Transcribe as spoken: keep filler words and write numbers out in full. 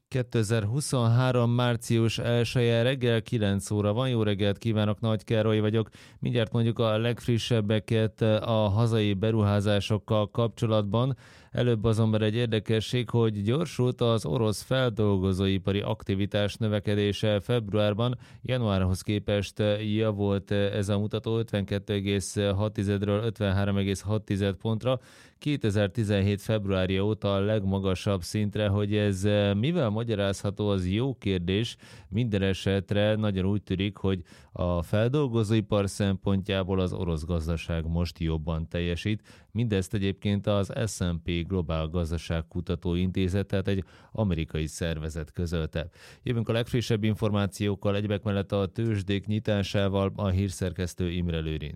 kétezer-huszonhárom. március elseje reggel kilenc óra van. Jó reggelt kívánok, Nagy Károly vagyok. Mindjárt mondjuk a legfrissebbeket a hazai beruházásokkal kapcsolatban. Előbb azonban egy érdekesség, hogy gyorsult az orosz feldolgozóipari aktivitás növekedése februárban. Januárhoz képest javult ez a mutató ötvenkettő egész hat-ről ötvenhárom egész hat pontra. kétezer-tizenhét. februárja óta a legmagasabb szintre, hogy ez mivel magyarázható, az jó kérdés. Minden esetre nagyon úgy tűnik, hogy a feldolgozóipar szempontjából az orosz gazdaság most jobban teljesít. Mindezt egyébként az es and pé Globál Gazdaságkutató Intézet, tehát egy amerikai szervezet közölte. Jövünk a legfrissebb információkkal, egyebek mellett a tőzsdék nyitásával, a hírszerkesztő Imre Lőrinc.